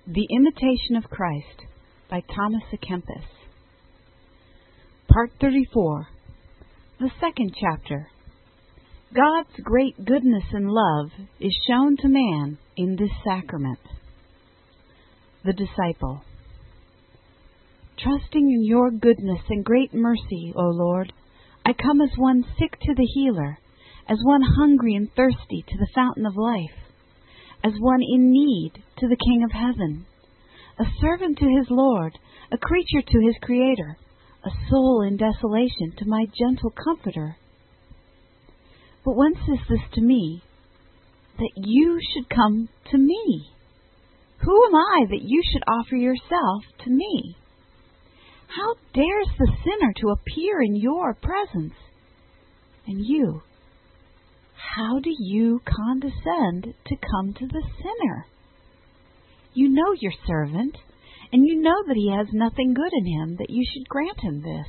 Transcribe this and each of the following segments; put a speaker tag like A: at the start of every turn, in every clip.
A: The Imitation of Christ by Thomas à Kempis. Part 34. The second chapter. God's great goodness and love is shown to man in this sacrament. The Disciple. Trusting in your goodness and great mercy, O Lord, I come as one sick to the healer, as one hungry and thirsty to the fountain of life, as one in need to the King of heaven, a servant to his Lord, a creature to his Creator, a soul in desolation to my gentle Comforter. But whence is this to me, that you should come to me? Who am I that you should offer yourself to me? How dares the sinner to appear in your presence? And you, how do you condescend to come to the sinner? You know your servant, and you know that he has nothing good in him, that you should grant him this.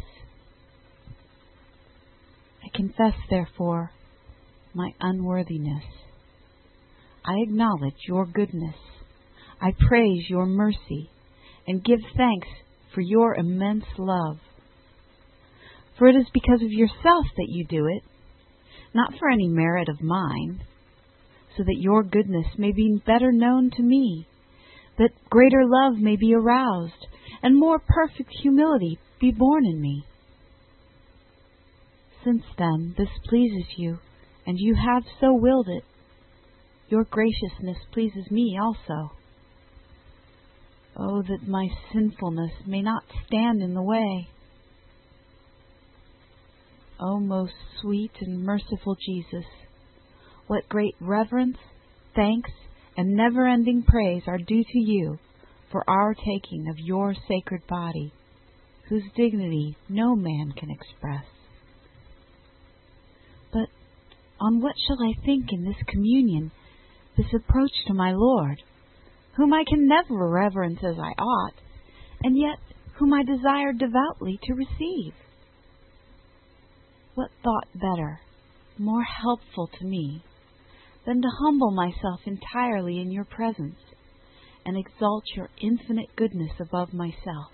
A: I confess, therefore, my unworthiness. I acknowledge your goodness. I praise your mercy, and give thanks for your immense love. For it is because of yourself that you do it, not for any merit of mine, so that your goodness may be better known to me, that greater love may be aroused, and more perfect humility be born in me. Since then this pleases you, and you have so willed it, your graciousness pleases me also. Oh, that my sinfulness may not stand in the way. O most sweet and merciful Jesus, what great reverence, thanks, and never-ending praise are due to you for our taking of your sacred body, whose dignity no man can express. But on what shall I think in this communion, this approach to my Lord, whom I can never reverence as I ought, and yet whom I desire devoutly to receive? What thought better, more helpful to me, than to humble myself entirely in your presence, and exalt your infinite goodness above myself?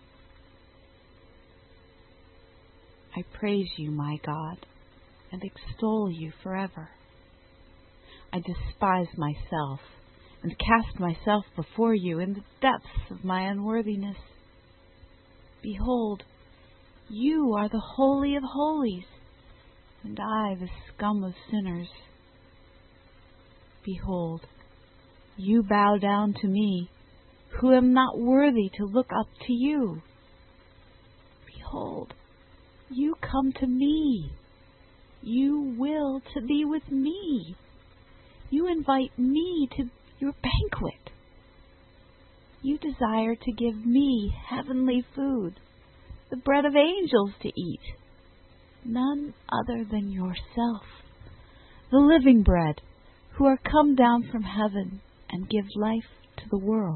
A: I praise you, my God, and extol you forever. I despise myself, and cast myself before you in the depths of my unworthiness. Behold, you are the Holy of Holies, and I the scum of sinners. Behold, you bow down to me, who am not worthy to look up to you. Behold, you come to me. You will to be with me. You invite me to your banquet. You desire to give me heavenly food, the bread of angels to eat, none other than yourself, the living bread, who are come down from heaven and give life to the world.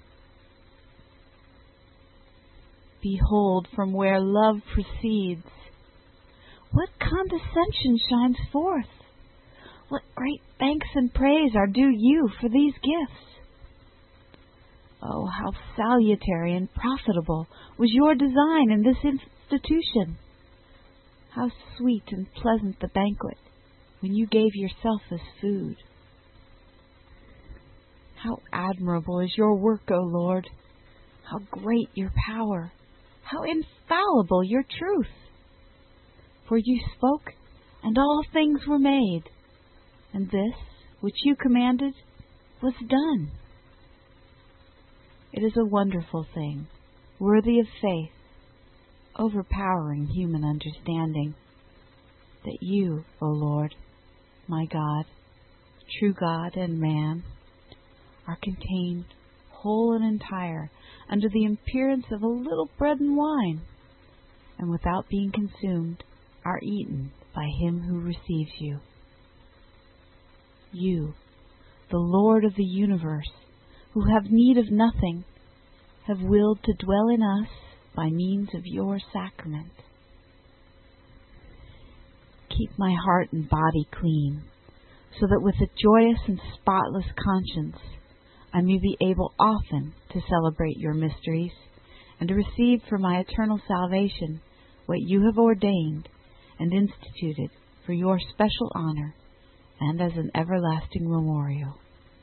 A: Behold from where love proceeds. What condescension shines forth! What great thanks and praise are due you for these gifts! Oh, how salutary and profitable was your design in this institution! How sweet and pleasant the banquet when you gave yourself as food! How admirable is your work, O Lord! How great your power! How infallible your truth! For you spoke, and all things were made, and this, which you commanded, was done. It is a wonderful thing, worthy of faith, overpowering human understanding, that you, O Lord, my God, true God and man, are contained whole and entire under the appearance of a little bread and wine, and without being consumed are eaten by him who receives you. You, the Lord of the universe, who have need of nothing, have willed to dwell in us by means of your sacrament. Keep my heart and body clean, so that with a joyous and spotless conscience I may be able often to celebrate your mysteries, and to receive for my eternal salvation what you have ordained and instituted for your special honor and as an everlasting memorial.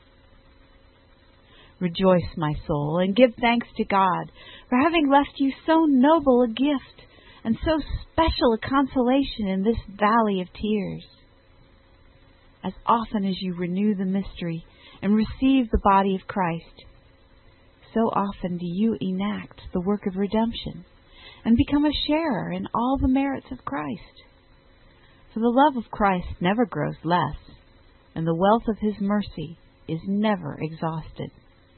A: Rejoice, my soul, and give thanks to God for having left you so noble a gift and so special a consolation in this valley of tears. As often as you renew the mystery and receive the body of Christ, so often do you enact the work of redemption and become a sharer in all the merits of Christ. For the love of Christ never grows less, and the wealth of His mercy is never exhausted.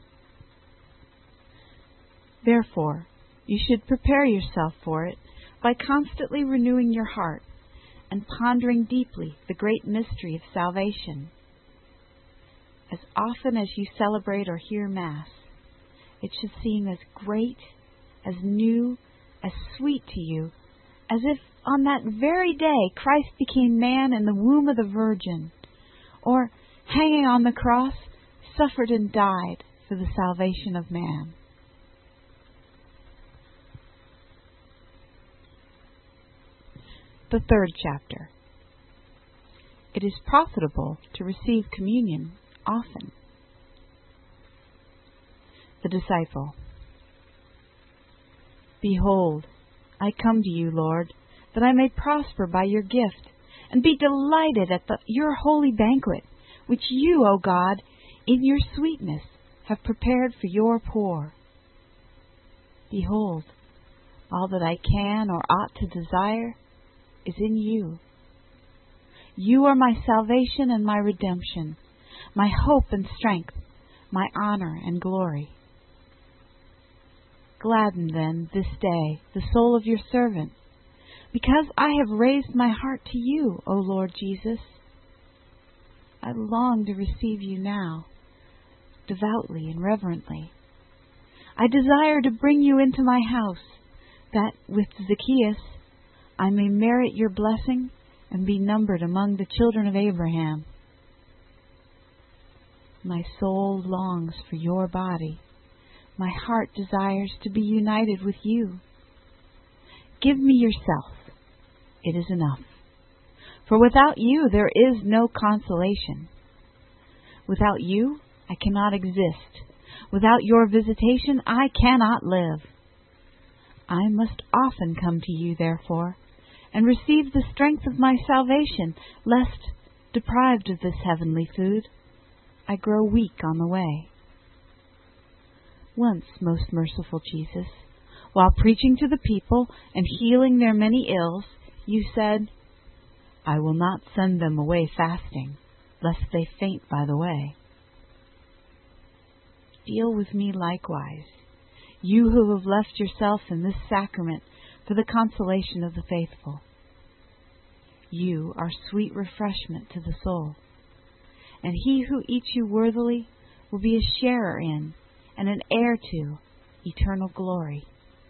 A: Therefore, you should prepare yourself for it by constantly renewing your heart and pondering deeply the great mystery of salvation. As often as you celebrate or hear Mass, it should seem as great, as new, as sweet to you, as if on that very day Christ became man in the womb of the Virgin, or, hanging on the cross, suffered and died for the salvation of man. The third chapter. It is profitable to receive communion often. The disciple. Behold, I come to you, Lord, that I may prosper by your gift, and be delighted at your holy banquet, which you, O God, in your sweetness have prepared for your poor. Behold, all that I can or ought to desire is in you. You are my salvation and my redemption, my hope and strength, my honor and glory. Gladden then this day the soul of your servant, because I have raised my heart to you, O Lord Jesus. I long to receive you now, devoutly and reverently. I desire to bring you into my house, that with Zacchaeus I may merit your blessing and be numbered among the children of Abraham. My soul longs for your body. My heart desires to be united with you. Give me yourself. It is enough. For without you there is no consolation. Without you I cannot exist. Without your visitation I cannot live. I must often come to you, therefore, and receive the strength of my salvation, lest, deprived of this heavenly food, I grow weak on the way. Once, most merciful Jesus, while preaching to the people and healing their many ills, you said, I will not send them away fasting, lest they faint by the way. Deal with me likewise, you who have left yourself in this sacrament for the consolation of the faithful. You are sweet refreshment to the soul, and he who eats you worthily will be a sharer in and an heir to eternal glory.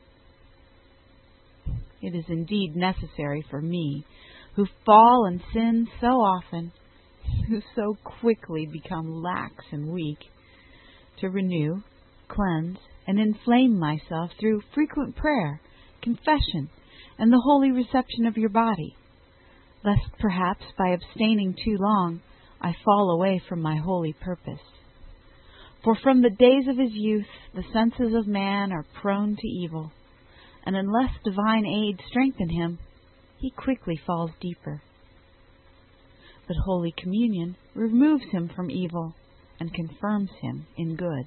A: It is indeed necessary for me, who fall and sin so often, who so quickly become lax and weak, to renew, cleanse, and inflame myself through frequent prayer, confession, and the holy reception of your body, lest perhaps by abstaining too long I fall away from my holy purpose. For from the days of his youth the senses of man are prone to evil, and unless divine aid strengthen him, he quickly falls deeper. But Holy Communion removes him from evil and confirms him in good.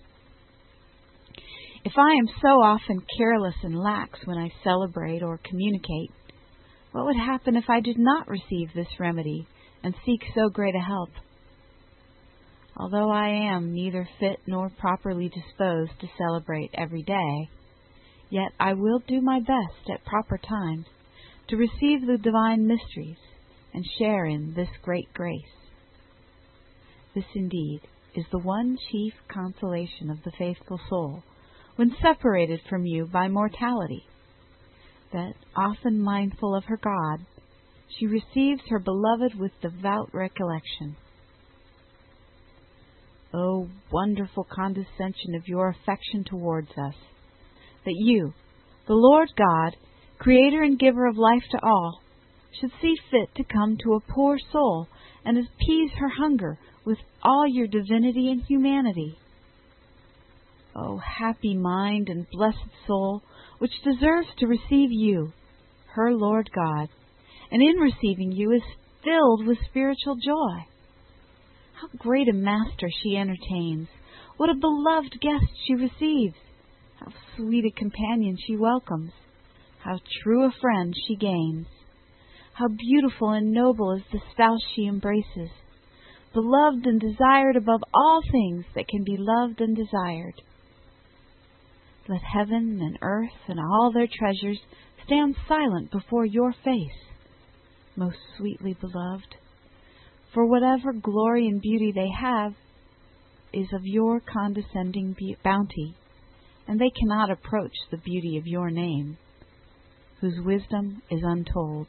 A: If I am so often careless and lax when I celebrate or communicate, what would happen if I did not receive this remedy and seek so great a help? Although I am neither fit nor properly disposed to celebrate every day, yet I will do my best at proper times to receive the divine mysteries and share in this great grace. This indeed is the one chief consolation of the faithful soul when separated from you by mortality, that, often mindful of her God, she receives her beloved with devout recollection. O wonderful condescension of your affection towards us, that you, the Lord God, Creator and Giver of life to all, should see fit to come to a poor soul and appease her hunger with all your divinity and humanity. O happy mind and blessed soul, which deserves to receive you, her Lord God, and in receiving you is filled with spiritual joy. How great a master she entertains! What a beloved guest she receives! How sweet a companion she welcomes! How true a friend she gains! How beautiful and noble is the spouse she embraces, beloved and desired above all things that can be loved and desired. Let heaven and earth and all their treasures stand silent before your face, most sweetly beloved, for whatever glory and beauty they have is of your condescending bounty, and they cannot approach the beauty of your name, whose wisdom is untold.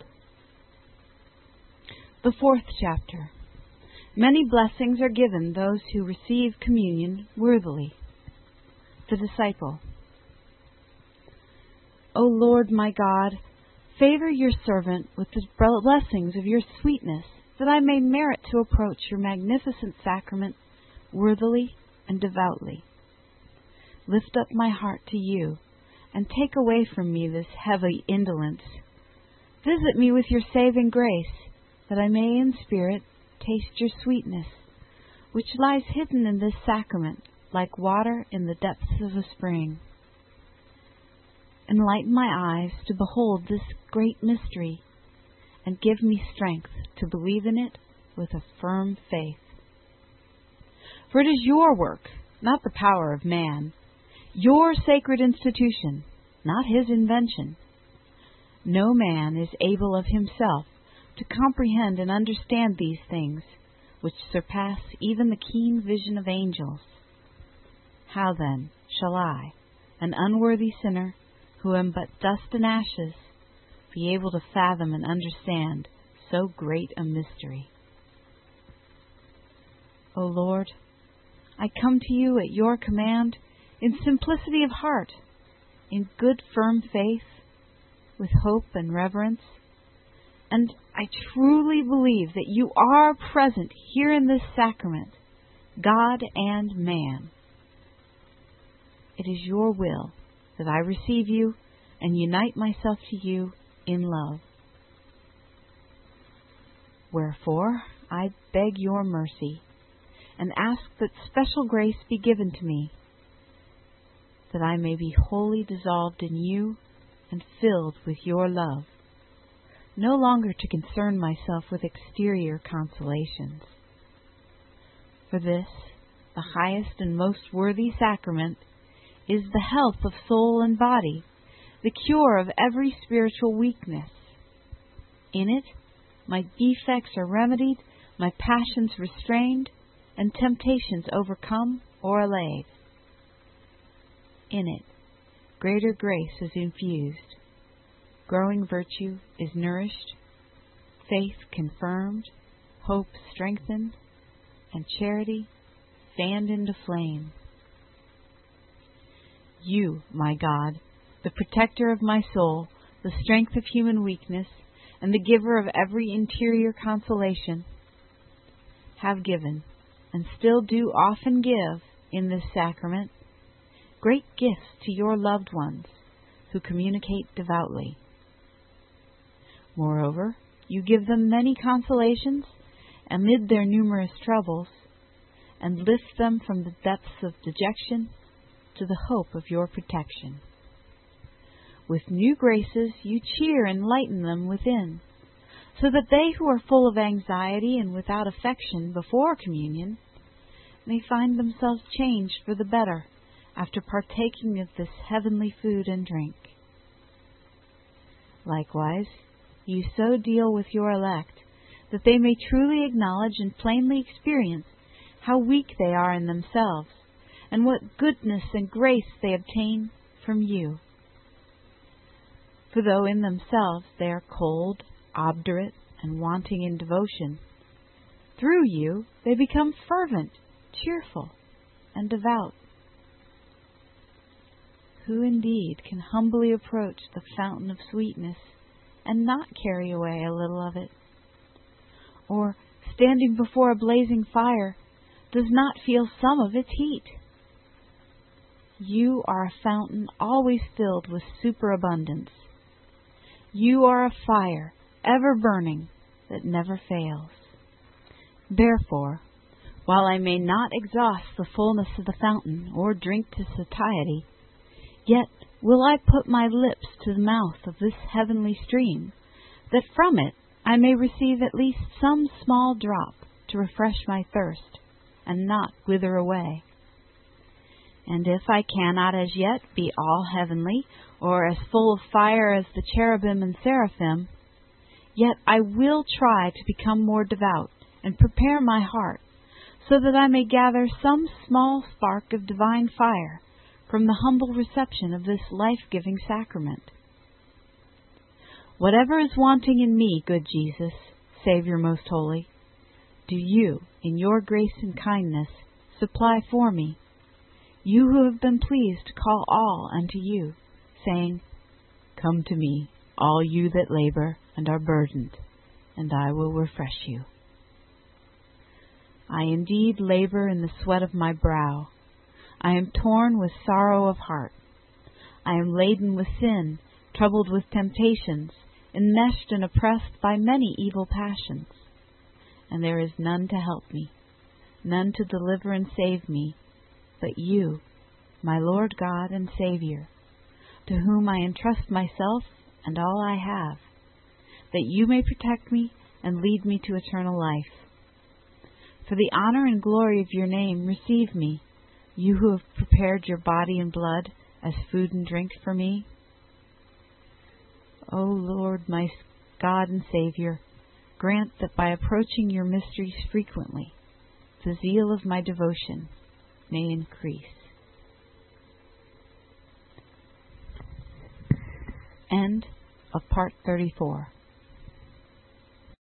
A: The 4th chapter. Many blessings are given those who receive communion worthily. The disciple. O Lord my God, favor your servant with the blessings of your sweetness, that I may merit to approach your magnificent sacrament worthily and devoutly. Lift up my heart to you, and take away from me this heavy indolence. Visit me with your saving grace, that I may in spirit taste your sweetness, which lies hidden in this sacrament like water in the depths of a spring. Enlighten my eyes to behold this great mystery, and give me strength to believe in it with a firm faith. For it is your work, not the power of man, your sacred institution, not his invention. No man is able of himself to comprehend and understand these things, which surpass even the keen vision of angels. How then shall I, an unworthy sinner, who am but dust and ashes, be able to fathom and understand so great a mystery? O Lord, I come to you at your command in simplicity of heart, in good firm faith, with hope and reverence, and I truly believe that you are present here in this sacrament, God and man. It is your will that I receive you and unite myself to you in love. Wherefore, I beg your mercy and ask that special grace be given to me, that I may be wholly dissolved in you and filled with your love, no longer to concern myself with exterior consolations. For this, the highest and most worthy sacrament, is the health of soul and body, the cure of every spiritual weakness. In it, my defects are remedied, my passions restrained, and temptations overcome or allayed. In it, greater grace is infused, growing virtue is nourished, faith confirmed, hope strengthened, and charity fanned into flame. You, my God, the protector of my soul, the strength of human weakness, and the giver of every interior consolation, have given, and still do often give, in this sacrament, great gifts to your loved ones who communicate devoutly. Moreover, you give them many consolations amid their numerous troubles, and lift them from the depths of dejection to the hope of your protection. With new graces you cheer and lighten them within, so that they who are full of anxiety and without affection before communion may find themselves changed for the better after partaking of this heavenly food and drink. Likewise, you so deal with your elect that they may truly acknowledge and plainly experience how weak they are in themselves, and what goodness and grace they obtain from you. For though in themselves they are cold, obdurate, and wanting in devotion, through you they become fervent, cheerful, and devout. Who indeed can humbly approach the fountain of sweetness and not carry away a little of it? Or, standing before a blazing fire, does not feel some of its heat? You are a fountain always filled with superabundance. You are a fire ever burning that never fails. Therefore, while I may not exhaust the fullness of the fountain or drink to satiety, yet will I put my lips to the mouth of this heavenly stream, that from it I may receive at least some small drop to refresh my thirst, and not wither away. And if I cannot as yet be all heavenly, or as full of fire as the cherubim and seraphim, yet I will try to become more devout, and prepare my heart, so that I may gather some small spark of divine fire from the humble reception of this life-giving sacrament. Whatever is wanting in me, good Jesus, Savior most holy, do you, in your grace and kindness, supply for me, you who have been pleased to call all unto you, saying, Come to me, all you that labor and are burdened, and I will refresh you. I indeed labor in the sweat of my brow. I am torn with sorrow of heart. I am laden with sin, troubled with temptations, enmeshed and oppressed by many evil passions. And there is none to help me, none to deliver and save me, but you, my Lord God and Savior, to whom I entrust myself and all I have, that you may protect me and lead me to eternal life. For the honor and glory of your name, receive me, you who have prepared your body and blood as food and drink for me. O Lord, my God and Savior, grant that by approaching your mysteries frequently, the zeal of my devotion may increase. End of Part 34.